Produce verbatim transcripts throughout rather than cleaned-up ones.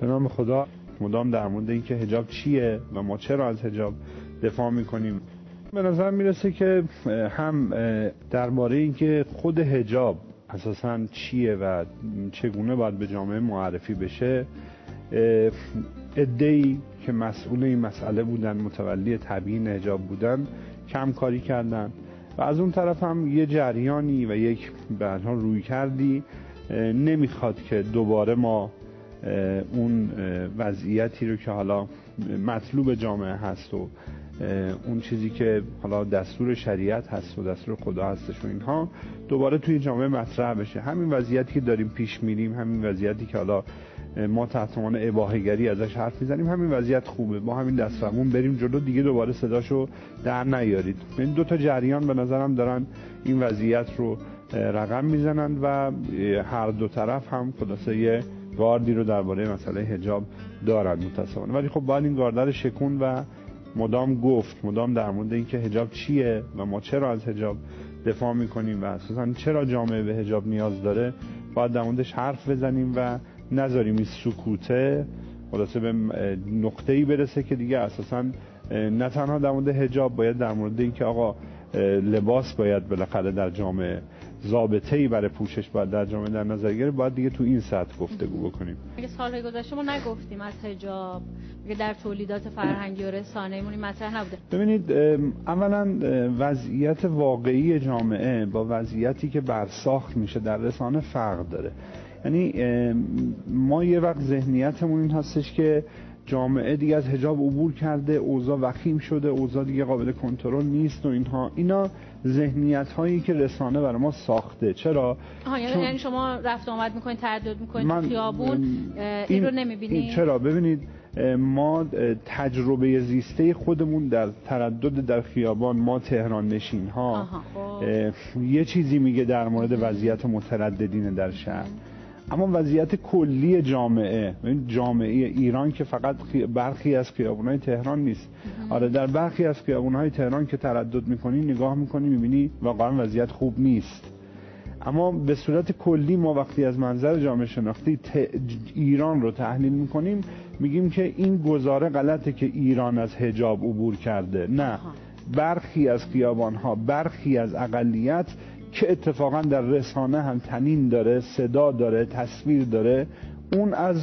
به نام خدا. مدام در مورد اینکه حجاب چیه و ما چرا از حجاب دفاع میکنیم. به نظر میرسه که هم درباره اینکه خود حجاب اساساً چیه و چگونه باید به جامعه معرفی بشه، عده‌ای که مسئول این مسئله بودن، متولی تبیین حجاب بودن، کم کاری کردن و از اون طرف هم یه جریانی و یک به هر حال روی کردی نمیخواد که دوباره ما اون وضعیتی رو که حالا مطلوب جامعه هست و اون چیزی که حالا دستور شریعت هست و دستور خدا هستش و اینها دوباره توی جامعه مطرح بشه. همین وضعیتی که داریم پیش میریم، همین وضعیتی که حالا ما تحت عنوان اباحه‌گری ازش حرف میزنیم، همین وضعیت خوبه. با همین دستمون بریم جلو، دیگه دوباره صداشو در نیارید. این دو تا جریان به نظرم دارن این وضعیت رو رقم میزنن و هر دو طرف هم خلاصه یه گاردی رو درباره مسئله حجاب دارن متأسفانه. ولی خب باید این گارد رو شکون و مدام گفت، مدام در مورد اینکه حجاب چیه و ما چرا از حجاب دفاع میکنیم و اساساً چرا جامعه به حجاب نیاز داره باید در موردش حرف بزنیم و نذاریم این سکوته خلاصه به نقطه‌ای برسه که دیگه اساساً نه تنها در مورد حجاب، باید در مورد اینکه آقا لباس باید بالاخره در جامعه ضابطه‌ای برای پوشش باید در جامعه در نظر گرفت، باید دیگه تو این سطح گفتگو بکنیم. اگه سالهای گذشته ما نگفتیم از حجاب، میگه در تولیدات فرهنگی و رسانه‌ایمون این مطرح نبوده. ببینید، اولا وضعیت واقعی جامعه با وضعیتی که برساخت میشه در رسانه فرق داره. یعنی ما یه وقت ذهنیتمون این هستش که جامعه دیگه از حجاب عبور کرده، اوضاع وخیم شده، اوضاع دیگه قابل کنترل نیست و اینها. اینا ذهنیت هایی که رسانه برای ما ساخته. چرا؟ آها، یعنی شما رفت آمد میکنید، تردد میکنید تو خیابون، این, این رو نمیبینید؟ چرا؟ ببینید، ما تجربه زیسته خودمون در تردد در خیابان، ما تهران نشین ها یه چیزی میگه در مورد وضعیت مترددین در شهر، اما وضعیت کلی جامعه، جامعه ایران که فقط برخی از خیابون‌های تهران نیست. آره، در برخی از خیابون‌های تهران که تردد می‌کنی، نگاه می‌کنی، می‌بینی واقعا وضعیت خوب نیست. اما به صورت کلی ما وقتی از منظر جامعه شناختی ایران رو تحلیل می‌کنیم، میگیم که این گزاره غلطه که ایران از حجاب عبور کرده. نه، برخی از خیابان‌ها، برخی از اقلیت که اتفاقا در رسانه هم تنین داره، صدا داره، تصویر داره، اون از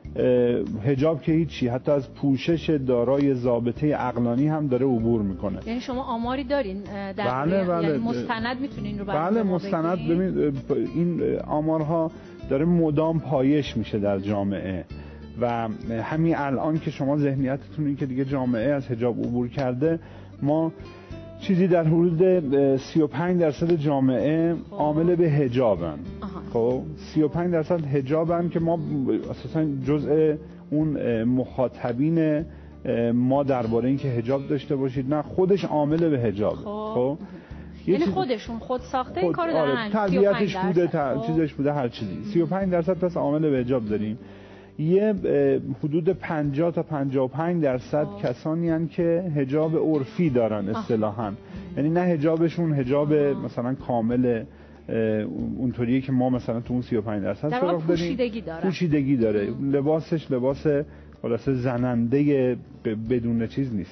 حجاب که هیچی، حتی از پوشش دارای ضابطه عقلانی هم داره عبور میکنه. یعنی شما آماری دارین در بله بله یعنی مستند میتونین رو بله مستند ببین، این آمارها داره مدام پایش میشه در جامعه و همین الان که شما ذهنیتتون این که دیگه جامعه از حجاب عبور کرده، ما چیزی در حدود سی و پنج درصد جامعه عامل به حجابن. خب سی و پنج درصد حجابن که ما اساسا جزء اون مخاطبین ما درباره این که حجاب داشته باشید، نه خودش عامل به حجاب. خب یعنی خودشون خود ساخته خود این کارو دارن. آره، تربیتش بوده، تا... چیزش بوده، هر چیزی. سی و پنج درصد پس عامل به حجاب داریم. یه حدود پنجاه تا پنجاه و پنج درصد کسانی هستند که حجاب عرفی دارن اصطلاحاً، یعنی نه حجابشون حجاب مثلا کامل اونطوریه که ما مثلا تو اون سی و پنج درصد سراغ داریم، پوشیدگی داره پوشیدگی داره لباسش لباس خلاصه زننده بدون چیز نیست.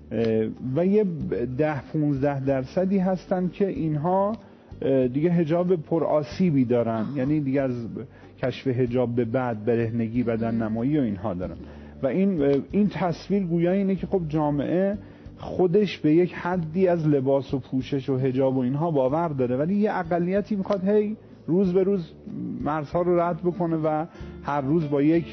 و یه ده پونزده درصدی هستن که اینها دیگه حجاب پرآسیبی دارن، یعنی دیگه از کشف حجاب به بعد برهنگی، بدن نمایی و اینها دارن. و این این تصویر گویا اینه که خب جامعه خودش به یک حدی از لباس و پوشش و حجاب و اینها باور داره، ولی یه اقلیتی میخواد هی روز به روز مرزها رو رد بکنه و هر روز با یک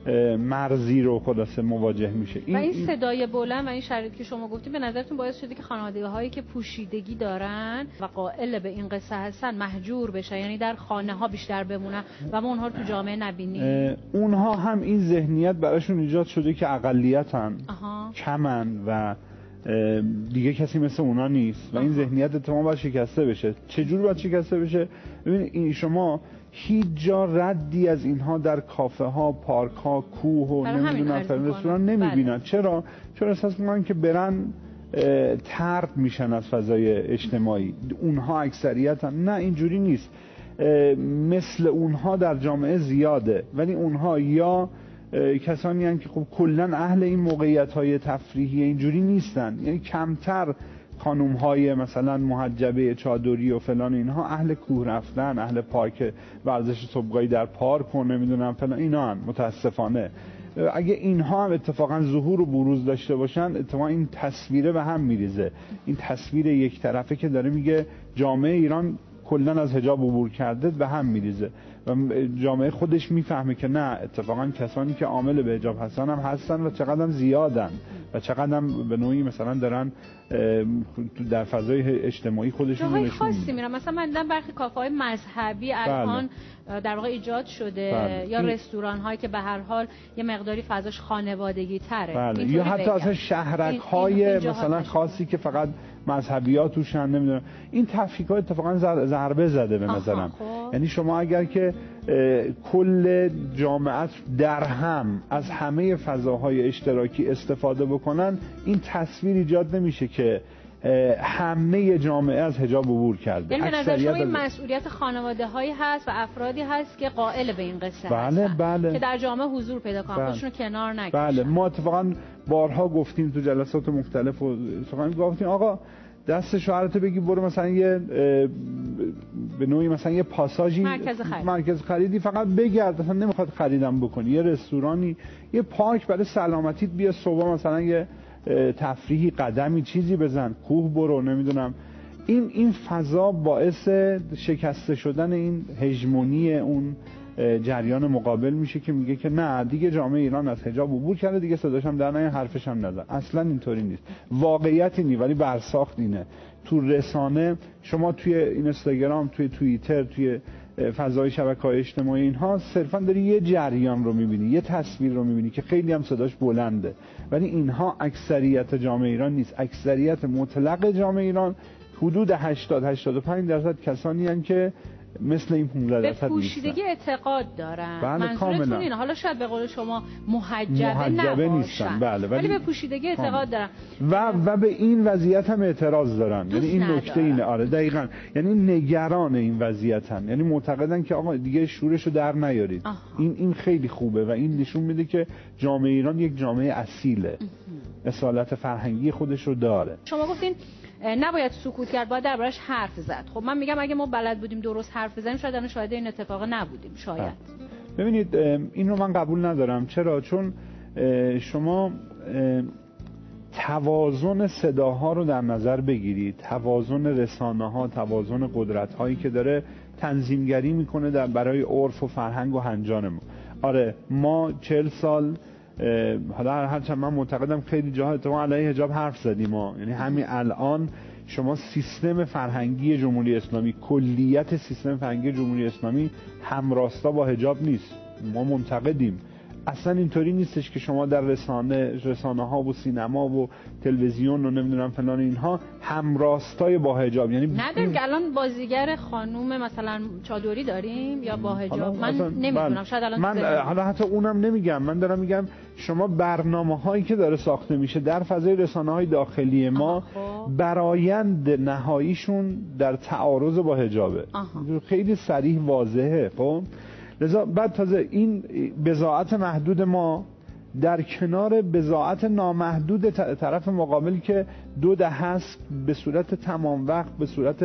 مرزی رو خلاصه مواجه میشه. این و این صدای بلند و این شرایطی که شما گفتید به نظرتون باعث شده که خانوادگی هایی که پوشیدگی دارن و قائل به این قصه هستن مهجور بشن، یعنی در خانه ها بیشتر بمونن و ما اونها رو تو جامعه نبینیم؟ اونها هم این ذهنیت براشون ایجاد شده که اقلیتن، کمن و دیگه کسی مثل اونا نیست و این ذهنیت اتفاقا باید شکسته بشه. چجور باید شکسته بشه؟ ببینید، این شما هیچ جا ردی از اینها در کافه ها، پارک ها، کوه و نمیدونم رستوران نمیبینن. چرا؟ چون احساس میکنن که برن طرد میشن از فضای اجتماعی. اونها اکثریتن. نه، اینجوری نیست. مثل اونها در جامعه زیاده، ولی اونها یا کسانی هستند که خب کلا اهل این موقعیت‌های تفریحی اینجوری نیستن، یعنی کمتر خانوم‌های مثلا محجبه چادری و فلان اینها اهل کوه رفتن، اهل پارک ورزش صبحگاهی در پارک و نمیدونم فلان اینا هن. متاسفانه اگه اینها هم اتفاقا ظهور و بروز داشته باشن، اتفاقا این تصویره به هم میریزه. این تصویر یک طرفه که داره میگه جامعه ایران کلا از حجاب عبور کرده به هم میریزه و جامعه خودش میفهمه که نه، اتفاقا کسانی که عامل به حجاب هستن هم هستن و چقدر هم زیادن و چقدر هم به نوعی مثلا دارن در فضای اجتماعی خودشون جاهای نشون خاصی میرن. مثلا من دیدم برخی کافه‌های مذهبی الان بله. در واقع ایجاد شده بله. یا رستوران هایی که به هر حال یه مقداری فضاش خانوادگی تره بله. یا حتی اصلا شهرک های مثلا خاصی که فقط مذهبیات توشن، نمیدونم این تفکیک ها اتفاقا ضربه زده به نظرم. یعنی شما اگر که کل جامعه در هم از همه فضاهای اشتراکی استفاده بکنن، این تصویر ایجاد نمیشه که همه جامعه از حجاب عبور کرده. یعنی به نظر شما این مسئولیت خانواده هایی هست و افرادی هست که قائل به این قصه بله هستن بله. که در جامعه حضور پیدا کنن، بله. خودشون کنار نکشن. بله ما اتفاقا بارها گفتیم تو جلسات مختلف و اتفاقا گفتیم آقا دست شوهرتو بگی برو مثلا یه به نوعی مثلا یه پاساژی مرکز خرید. مرکز خریدی فقط بگرد، مثلا نمیخواد خریدم بکنی، یه رستورانی، یه پارک برای سلامتیت بیا، صبح مثلا یه تفریحی قدمی چیزی بزن، کوه برو، نمیدونم. این این فضا باعث شکسته شدن این هژمونی اون جریان مقابل میشه که میگه که نه دیگه جامعه ایران از حجاب عبور کرده، دیگه صداش هم در نیاد، حرفش هم نزن. اصلا اینطوری نیست، واقعیت اینه ولی برساخت اینه. تو رسانه شما توی اینستاگرام، توی توییتر، توی فضای شبکه‌های اجتماعی اینها صرفا داری یه جریان رو میبینی، یه تصویر رو میبینی که خیلی هم صداش بلنده، ولی اینها اکثریت جامعه ایران نیست. اکثریت مطلق جامعه ایران حدود هشتاد تا هشتاد و پنج درصد کسانی هستند که مثل این پانزده درصد به پوشیدگی اعتقاد دارن. بله منظورتون اینه، حالا شاید به قول شما محجبه, محجبه نیستن بله، ولی به پوشیدگی اعتقاد دارن و و به این وضعیت هم اعتراض دارن. یعنی این نکته اینه. آره دقیقاً، یعنی نگران این وضعیتن، یعنی معتقدن که آقا دیگه شورشو در نیارید. آها. این این خیلی خوبه و این نشون میده که جامعه ایران یک جامعه اصیله، اصالت فرهنگی خودش رو داره. شما گفتین نباید سکوت کرد، باید دربارش حرف زد. خب من میگم اگه ما بلد بودیم درست حرف بزنیم شاید الان شاهد این اتفاق نبودیم. شاید ببینید این رو من قبول ندارم. چرا؟ چون شما توازن صداها رو در نظر بگیرید، توازن رسانه ها، توازن قدرت هایی که داره تنظیمگری میکنه در برای عرف و فرهنگ و هنجان ما. آره ما چهل سال حالا هرچند من معتقدم خیلی جاها اتفاقا علیه حجاب حرف زدیم ما، یعنی همین الان شما سیستم فرهنگی جمهوری اسلامی، کلیت سیستم فرهنگی جمهوری اسلامی همراستا با حجاب نیست. ما منتقدیم. اصلا اینطوری نیستش که شما در رسانه رسانه ها و سینما و تلویزیون و نمیدونم فلان اینها همراستای با حجاب، یعنی نداریم که الان بازیگر خانوم مثلا چادری داریم یا با حجاب. من نمیدونم، شاید الان من حالا حتی اونم نمیگم، من دارم میگم شما برنامه هایی که داره ساخته میشه در فضای رسانه های داخلی ما برآیند نهاییشون در تعارض با حجابه. آها. خیلی صریح واضحه. خب لذا بعد تازه این بضاعت محدود ما در کنار بضاعت نامحدود طرف مقابل که دو دهه است به صورت تمام وقت، به صورت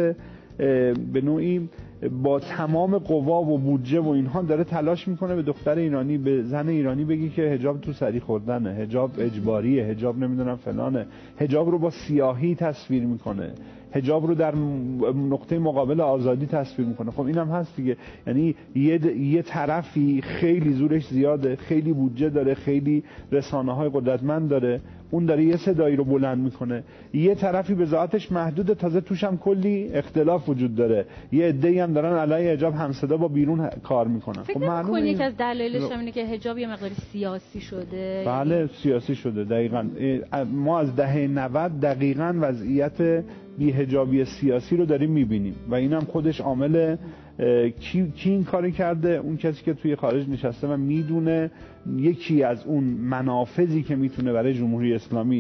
به نوعی با تمام قوا و بودجه و اینها داره تلاش میکنه به دختر ایرانی، به زن ایرانی بگی که حجاب تو سری خوردنه، حجاب اجباریه، حجاب نمیدونم فلانه، حجاب رو با سیاهی تصویر میکنه، حجاب رو در نقطه مقابل آزادی تصویر میکنه. خب اینم هست دیگه. یعنی یه یه طرفی خیلی زورش زیاده، خیلی بودجه داره، خیلی رسانه‌های قدرتمند داره، اون داره یه صدایی رو بلند میکنه. یه طرفی به ذاتش محدوده، تازه توش هم کلی اختلاف وجود داره. یه عده‌ای هم دارن علیه حجاب همصدا با بیرون کار میکنن. خب معلومه یکی از دلایلش اینه که حجاب یه مقداری سیاسی شده. بله یعنی... سیاسی شده دقیقاً. ما از دهه نود دقیقاً وضعیت بی‌حجابی سیاسی رو داریم میبینیم و اینم خودش عامل کی, کی این کاری کرده؟ اون کسی که توی خارج نشسته و میدونه یکی از اون منافذی که میتونه برای جمهوری اسلامی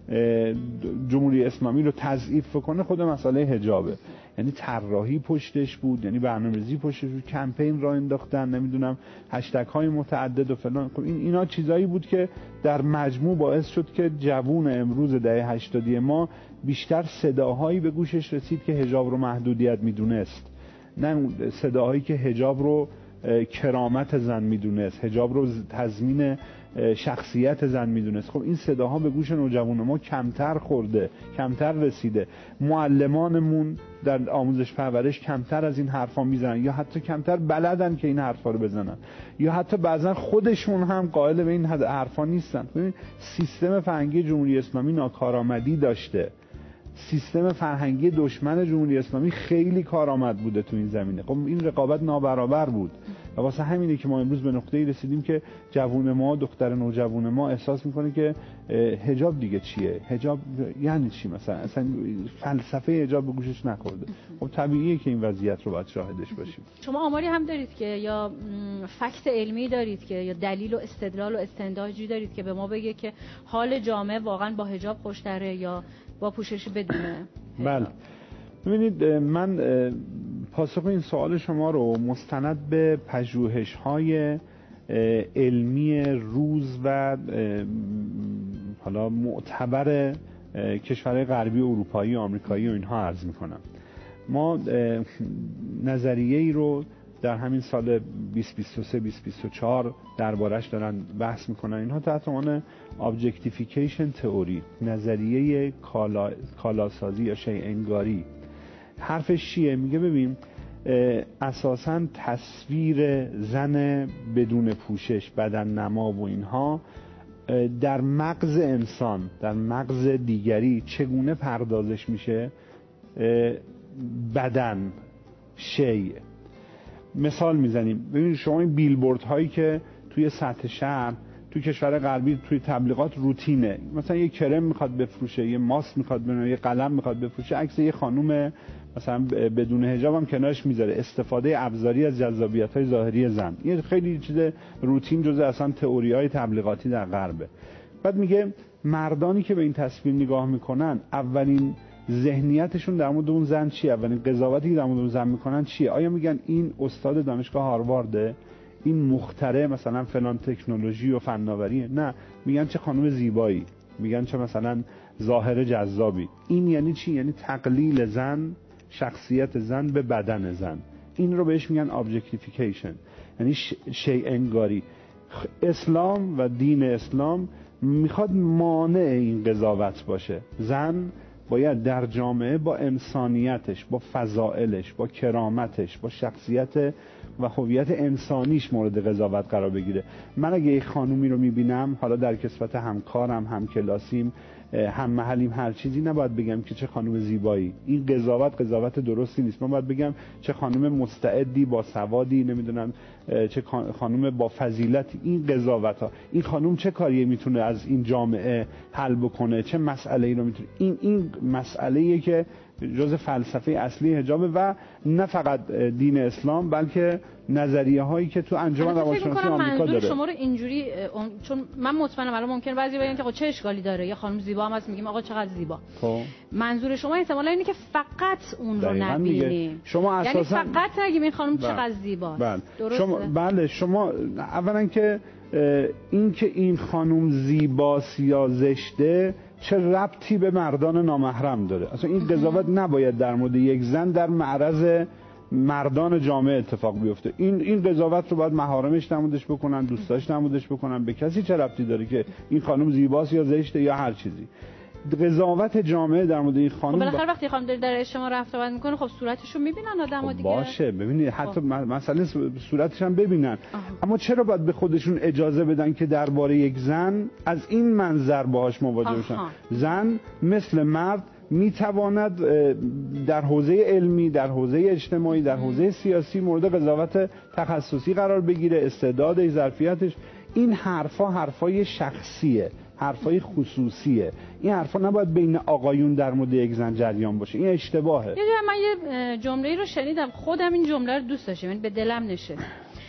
جمهوری اسلامی رو تضعیف کنه خود مسئله حجابه. یعنی طراحی پشتش بود، یعنی برنامه‌ریزی پشتش بود، کمپین را انداختن، نمیدونم هشتگ های متعدد و فلان. خب این اینا چیزایی بود که در مجموع باعث شد که جوون امروز دهه هشتادی ما بیشتر صداهایی به گوشش رسید که حجاب رو محدودیت میدونست، نه صداهایی که حجاب رو کرامت زن میدونست، حجاب رو تضمین شخصیت زن میدونست. خب این صداها به گوش نوجوان ما کمتر خورده، کمتر رسیده. معلمانمون در آموزش پرورش کمتر از این حرفا میزنن یا حتی کمتر بلدن که این حرفا رو بزنن، یا حتی بعضا خودشون هم قائل به این حرفا نیستن. ببین سیستم فرهنگی جمهوری اسلامی ناکارآمدی داشته، سیستم فرهنگی دشمن جمهوری اسلامی خیلی کارآمد بوده تو این زمینه. خب این رقابت نابرابر بود و واسه همینه که ما امروز به نقطه‌ای رسیدیم که جوون ما، دختر نوجوان ما احساس میکنه که حجاب دیگه چیه، حجاب یعنی چی، مثلا اصلا فلسفه حجاب به گوشش نخورده. خب طبیعیه که این وضعیت رو باید شاهدش باشیم. شما آماری هم دارید که یا فکت علمی دارید که یا دلیل و استدلال و استنتاجی دارید که به ما بگه که حال جامعه واقعا با حجاب خوشتره یا با پوشش بدون حجاب؟ بله ببینید، من پاسخ این سوال شما رو مستند به پژوهش‌های علمی روز و حالا معتبر کشورهای غربی و اروپایی و آمریکایی و اینها عرض می‌کنم. ما نظریه‌ای رو در همین سال بیست و بیست و سه بیست و بیست و چهار دربارش دارن بحث میکنن. اینها تحت عنوان objectification تئوری، نظریه کالا کالاسازی یا شیء انگاری. حرفش چیه؟ میگه ببین اساساً تصویر زن بدون پوشش، بدن نما و اینها در مغز انسان، در مغز دیگری چگونه پردازش میشه؟ بدن، شیء. مثال میزنیم، ببینید شما این بیلبورد هایی که توی سطح شهر توی کشور غربی توی تبلیغات روتینه، مثلا یه کرم میخواد بفروشه، یه ماسک میخواد بفروشه، یه قلم میخواد بفروشه، عکس یه خانم مثلا بدون حجاب هم کنارش میذاره، استفاده ابزاری از جذابیت های ظاهری زن. این خیلی چیز روتین، جزء اصلا تئوری های تبلیغاتی در غربه. بعد میگه مردانی که به این تصویر نگاه میکنن اولین ذهنیتشون در مورد اون زن چیه؟ اولین قضاوتی که در مورد اون زن میکنن چیه؟ آیا میگن این استاد دانشگاه هاروارده، این مخترع مثلا فلان تکنولوژی و فناوریه؟ نه، میگن چه خانم زیبایی، میگن چه مثلا ظاهر جذابی. این یعنی چی؟ یعنی تقلیل زن، شخصیت زن به بدن زن. این رو بهش میگن objectification، یعنی شیء انگاری. اسلام و دین اسلام میخواد مانع این قضاوت باشه. زن باید در جامعه با انسانیتش، با فضائلش، با کرامتش، با شخصیت و هویت انسانیش مورد قضاوت قرار بگیره. من اگه یک خانومی رو میبینم، حالا در کسوت همکارم، همکلاسیم، هم محلیم، هر چیزی، نباید بگم که چه خانم زیبایی. این قضاوت قضاوت درستی نیست. من باید بگم چه خانم مستعدی، با سوادی، نمیدونم چه خانم با فضیلتی. این قضاوت ها، این خانم چه کاری میتونه از این جامعه حل بکنه، چه مسئله‌ای رو میتونه. این این مسئله‌ایه که جزء فلسفه اصلی حجاب و نه فقط دین اسلام بلکه نظریه هایی که تو انجمن روانشناسی آمریکا داره. شما رو اینجوری ام... چون من مطمئنم الان ممکنه بعضی بگن که آقا چه اشکالی داره، یه خانم زیبا هم هست میگیم آقا چقدر زیبا. خب منظور شما احتمالاً اینه که فقط اون رو نبینی. شما اساساً یعنی فقط نگیم این خانم چقدر زیباست. بله. درسته؟ شما بله شما اولا که این که این خانم زیباست یا زشته چه ربطی به مردان نامحرم داره؟ اصلا این قضاوت نباید در مورد یک زن در معرض مردان جامعه اتفاق بیفته. این این قضاوت رو باید محارمش نمودش بکنن، دوستاش نمودش بکنن. به کسی چه ربطی داره که این خانم زیباست یا زشته یا هر چیزی؟ قضاوت جامعه در مورد این خانم خب بالاخره وقتی خانم داره در شما رفت و میکنه، خب صورتشو میبینن آدم‌ها دیگه. باشه، ببینید حتی مثلا صورتش هم ببینن. آه. اما چرا باید به خودشون اجازه بدن که درباره یک زن از این منظر باهاش مواجه بشن؟ زن مثل مرد میتواند در حوزه علمی، در حوزه اجتماعی، در حوزه سیاسی مورد قضاوت تخصصی قرار بگیره، استعدادش، ظرفیتش. این حرفا حرفای شخصیه، حرفای خصوصیه. این حرفا نباید بین آقایون در مورد یک زن جریان باشه. این اشتباهه. یه جا من یه جمله‌ای رو شنیدم، خودم این جمله رو دوست داشتم، یعنی به دلم نشست.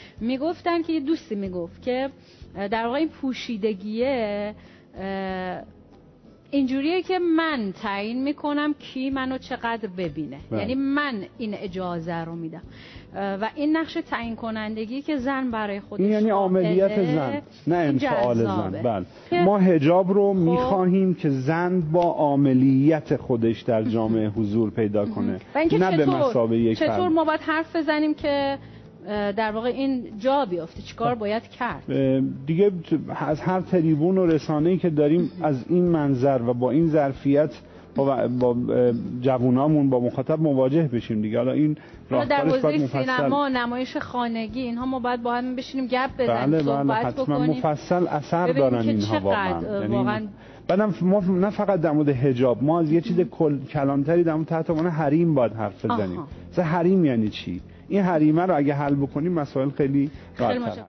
میگفتن که یه دوستی میگفت که در واقع این پوشیدگیه اینجوریه که من تعیین میکنم کی منو چقدر ببینه. بله. یعنی من این اجازه رو میدم و این نقش تعیین کنندگی که زن برای خودش این یعنی عاملیت زن، نه انفعال زن. بله. ما حجاب رو خب میخواهیم که زن با عاملیت خودش در جامعه حضور پیدا کنه، نه به مثابه یک فرد. چطور ما باید حرف بزنیم که در واقع این جا بیافته؟ چیکار باید کرد؟ دیگه از هر تریبون و رسانه‌ای که داریم از این منظر و با این ظرفیت با, با جوونامون با مخاطب مواجه بشیم دیگه. حالا این راهکارش باید مفصل، سینما، نمایش خانگی، اینها ما باید با هم بشینیم گپ بزنیم، بله صحبت بله بکنیم، مفصل اثر دارن اینها واقعا. یعنی واقعا بعدم ما نه فقط در مورد حجاب، ما از یه چیز کل کلانتری در مورد تحت عنوان حریم باید حرف بزنیم. مثلا حریم یعنی چی؟ این حریمه رو اگه حل بکنیم مسائل خیلی راحت‌تر